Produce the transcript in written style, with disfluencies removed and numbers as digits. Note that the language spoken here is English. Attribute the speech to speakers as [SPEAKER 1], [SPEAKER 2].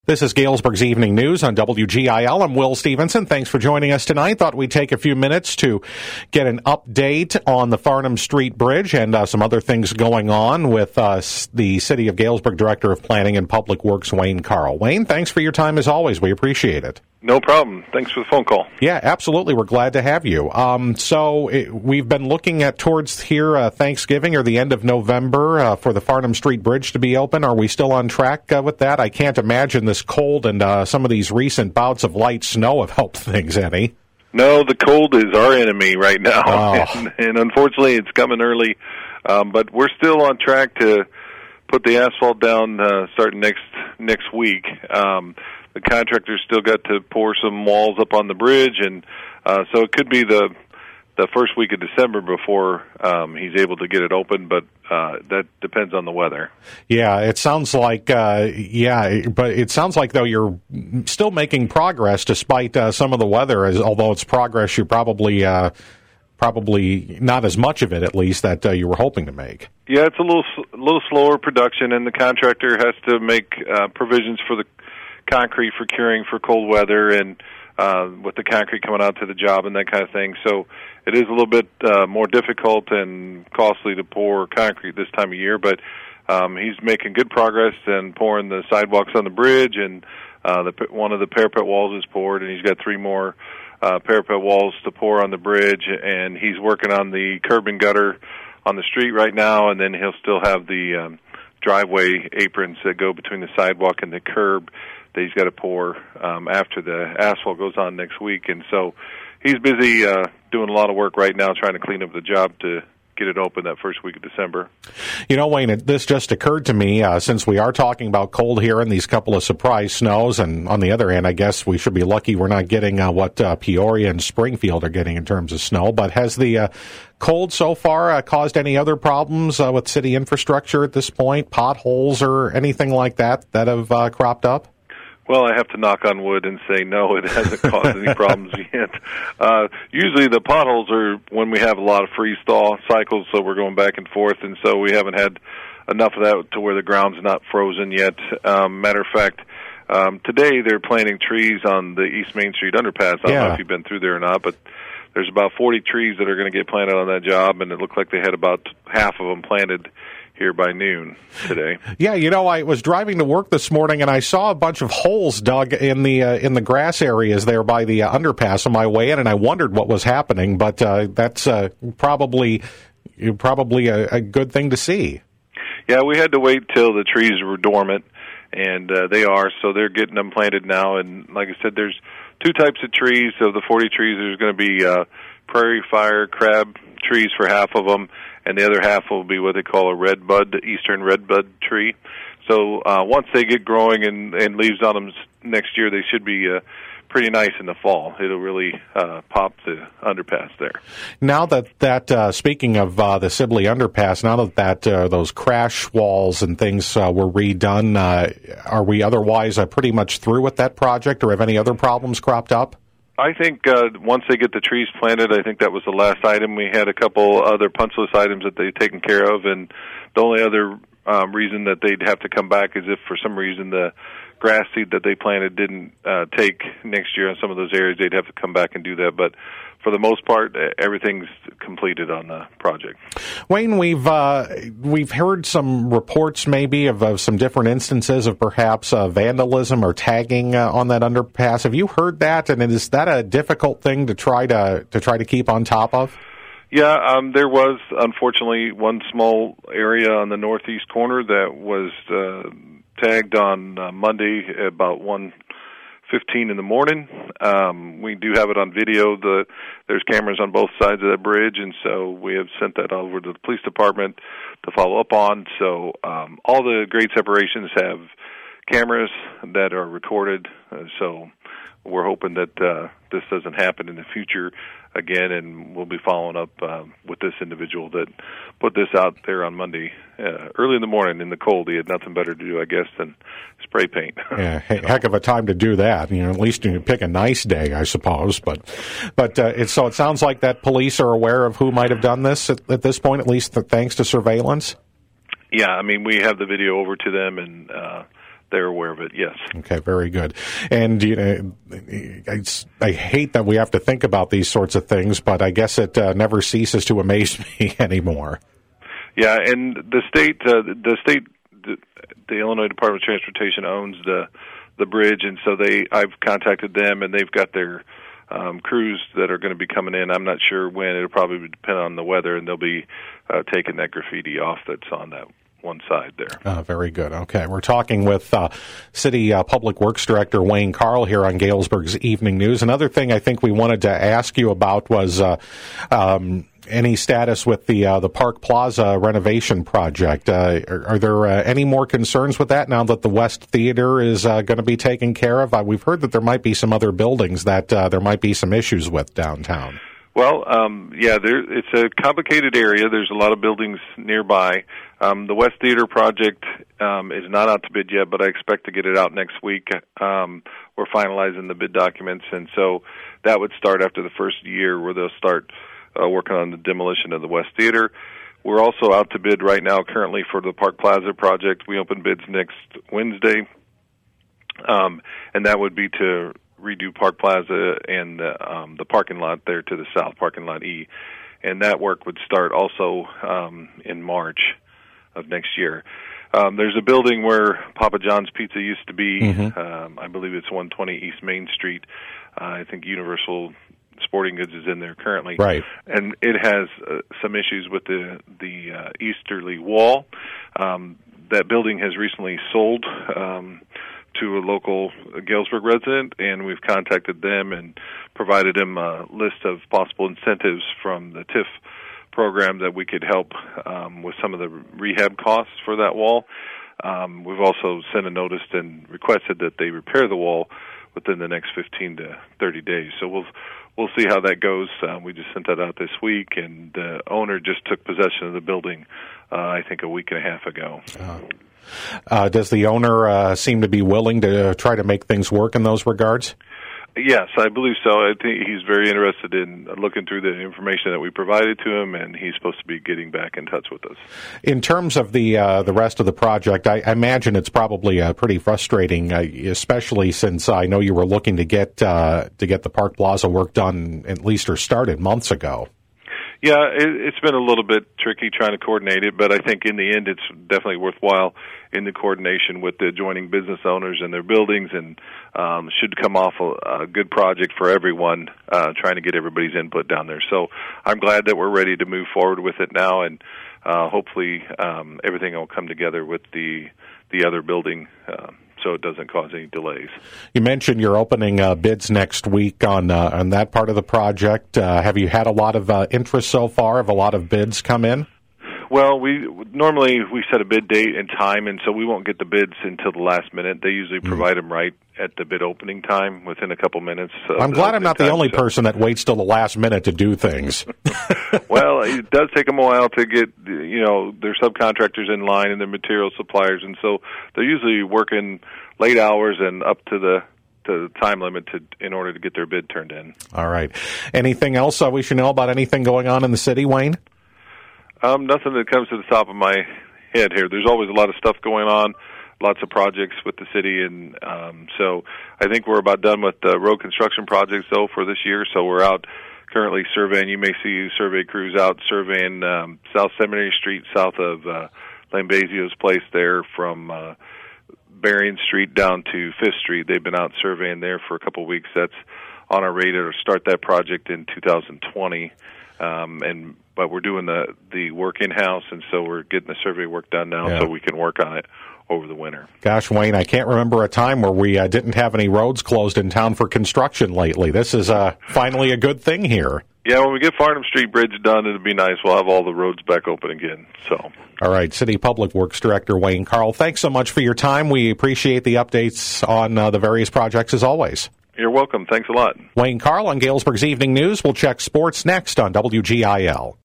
[SPEAKER 1] This is Galesburg's Evening News on WGIL. I'm Will Stevenson. Thanks for joining us tonight. Thought we'd take a few minutes to get an update on the Farnham Street Bridge and some other things going on with the City of Galesburg Director of Planning and Public Works, Wayne Carl. Wayne, thanks for your time as always. We appreciate it.
[SPEAKER 2] No problem. Thanks for the phone call.
[SPEAKER 1] Yeah, absolutely. We're glad to have you. We've been looking at towards here Thanksgiving or the end of November for the Farnham Street Bridge to be open. Are we still on track with that? I can't imagine this cold and some of these recent bouts of light snow have helped things any.
[SPEAKER 2] No, the cold is our enemy right now,
[SPEAKER 1] Oh.
[SPEAKER 2] and unfortunately it's coming early, but we're still on track to put the asphalt down starting next week. The contractor's still got to pour some walls up on the bridge, and so it could be the first week of December before he's able to get it open, but that depends on the weather.
[SPEAKER 1] Yeah, it sounds like, but it sounds like, though, you're still making progress despite some of the weather, although it's progress you're probably not as much of it, at least, that you were hoping to make.
[SPEAKER 2] Yeah, it's a little slower production, and the contractor has to make provisions for the concrete for curing for cold weather and with the concrete coming out to the job and that kind of thing. So it is a little bit more difficult and costly to pour concrete this time of year, but he's making good progress and pouring the sidewalks on the bridge, and one of the parapet walls is poured, and he's got 3 more parapet walls to pour on the bridge, and he's working on the curb and gutter on the street right now, and then he'll still have the driveway aprons that go between the sidewalk and the curb that he's got to pour after the asphalt goes on next week. And so he's busy doing a lot of work right now trying to clean up the job to get it open that first week of December. You know,
[SPEAKER 1] Wayne, this just occurred to me, since we are talking about cold here and these couple of surprise snows, and on the other hand, I guess we should be lucky we're not getting what Peoria and Springfield are getting in terms of snow, but has the cold so far caused any other problems with city infrastructure at this point, potholes or anything like that have cropped up?
[SPEAKER 2] Well, I have to knock on wood and say no, it hasn't caused any problems yet. Usually the potholes are when we have a lot of freeze-thaw cycles, so we're going back and forth, and so we haven't had enough of that to where the ground's not frozen yet. Matter of fact, today they're planting trees on the East Main Street underpass. I don't know if you've been through there or not, but there's about 40 trees that are going to get planted on that job, and it looked like they had about half of them planted here by noon today.
[SPEAKER 1] Yeah, you know, I was driving to work this morning and I saw a bunch of holes dug in the grass areas there by the underpass on my way in, and I wondered what was happening. But that's probably a good thing to see.
[SPEAKER 2] Yeah, we had to wait till the trees were dormant, and they are, so they're getting them planted now. And like I said, there's 2 types of trees. Of the 40 trees, there's going to be prairie fire crab trees for half of them, and the other half will be what they call a redbud, eastern redbud tree. So once they get growing and leaves on them next year, they should be pretty nice in the fall. It'll really pop the underpass there.
[SPEAKER 1] Now that speaking of the Sibley underpass, now that those crash walls and things were redone, are we otherwise pretty much through with that project, or have any other problems cropped up?
[SPEAKER 2] I think once they get the trees planted, I think that was the last item. We had a couple other punch list items that they'd taken care of, and the only other reason that they'd have to come back is if for some reason the grass seed that they planted didn't take next year in some of those areas, they'd have to come back and do that. But for the most part, everything's completed on the project.
[SPEAKER 1] Wayne, we've heard some reports maybe of some different instances of perhaps vandalism or tagging on that underpass. Have you heard that? And is that a difficult thing to try to keep on top of?
[SPEAKER 2] Yeah, there was unfortunately one small area on the northeast corner that was tagged on Monday about 1:15 in the morning. We do have it on video. There's cameras on both sides of that bridge, and so we have sent that over to the police department to follow up on. So all the grade separations have cameras that are recorded, so we're hoping that this doesn't happen in the future again, and we'll be following up with this individual that put this out there on Monday early in the morning in the cold. He had nothing better to do, I guess, than spray paint.
[SPEAKER 1] Yeah, heck of a time to do that. You know, at least you pick a nice day, I suppose. But it sounds like that police are aware of who might have done this at this point, at least thanks to surveillance.
[SPEAKER 2] Yeah, I mean, we have the video over to them, and they're aware of it, yes.
[SPEAKER 1] Okay, very good. And I hate that we have to think about these sorts of things, but I guess it never ceases to amaze me anymore.
[SPEAKER 2] Yeah, and the Illinois Department of Transportation owns the bridge, and so I've contacted them, and they've got their crews that are going to be coming in. I'm not sure when. It'll probably depend on the weather, and they'll be taking that graffiti off that's on that one side there.
[SPEAKER 1] Very good. Okay. We're talking with City Public Works Director Wayne Carl here on Galesburg's Evening News. Another thing I think we wanted to ask you about was any status with the Park Plaza renovation project. Are there any more concerns with that now that the West Theater is going to be taken care of? We've heard that there might be some other buildings that there might be some issues with downtown.
[SPEAKER 2] Well, it's a complicated area. There's a lot of buildings nearby. The West Theater project is not out to bid yet, but I expect to get it out next week. We're finalizing the bid documents, and so that would start after the first year where they'll start working on the demolition of the West Theater. We're also out to bid right now currently for the Park Plaza project. We open bids next Wednesday, and that would be to redo Park Plaza and the parking lot there to the south, parking lot E. And that work would start also in March of next year. There's a building where Papa John's Pizza used to be. I believe it's 120 East Main Street. I think Universal Sporting Goods is in there currently.
[SPEAKER 1] Right.
[SPEAKER 2] And it has some issues with the easterly wall. That building has recently sold to a local Galesburg resident, and we've contacted them and provided them a list of possible incentives from the TIF program that we could help with some of the rehab costs for that wall. We've also sent a notice and requested that they repair the wall within the next 15 to 30 days. So we'll see how that goes. We just sent that out this week, and the owner just took possession of the building, I think, a week and a half ago.
[SPEAKER 1] Does the owner seem to be willing to try to make things work in those regards?
[SPEAKER 2] Yes, I believe so. I think he's very interested in looking through the information that we provided to him, and he's supposed to be getting back in touch with us. In
[SPEAKER 1] terms of the rest of the project, I imagine it's probably pretty frustrating, especially since I know you were looking to get the Park Plaza work done at least or started months ago.
[SPEAKER 2] Yeah, it's been a little bit tricky trying to coordinate it, but I think in the end it's definitely worthwhile in the coordination with the adjoining business owners and their buildings, and should come off a good project for everyone, trying to get everybody's input down there. So I'm glad that we're ready to move forward with it now, and hopefully everything will come together with the other building so it doesn't cause any delays.
[SPEAKER 1] You mentioned you're opening bids next week on that part of the project. Have you had a lot of interest so far? Have a lot of bids come in?
[SPEAKER 2] Well, we set a bid date and time, and so we won't get the bids until the last minute. They usually provide them right at the bid opening time, within a couple minutes.
[SPEAKER 1] I'm glad I'm not the only person that waits till the last minute to do things.
[SPEAKER 2] Well, it does take them a while to get, their subcontractors in line and their material suppliers, and so they're usually working late hours and up to the time limit in order to get their bid turned in.
[SPEAKER 1] All right. Anything else we should know about anything going on in the city, Wayne?
[SPEAKER 2] Nothing that comes to the top of my head here. There's always a lot of stuff going on, lots of projects with the city, and so I think we're about done with the road construction projects, though, for this year. So we're out currently surveying. You may see survey crews out surveying South Seminary Street, south of Lambesio's place there, from Berrien Street down to 5th Street. They've been out surveying there for a couple of weeks. That's on our radar to start that project in 2020. But we're doing the work in-house, and so we're getting the survey work done now so we can work on it over the winter. Gosh,
[SPEAKER 1] Wayne, I can't remember a time where we didn't have any roads closed in town for construction lately. This is finally a good thing here.
[SPEAKER 2] Yeah, when we get Farnham Street Bridge done, it'll be nice. We'll have all the roads back open again. So,
[SPEAKER 1] all right, City Public Works Director Wayne Carl, thanks so much for your time. We appreciate the updates on the various projects as always.
[SPEAKER 2] You're welcome. Thanks a lot.
[SPEAKER 1] Wayne Carl on Galesburg's Evening News. We'll check sports next on WGIL.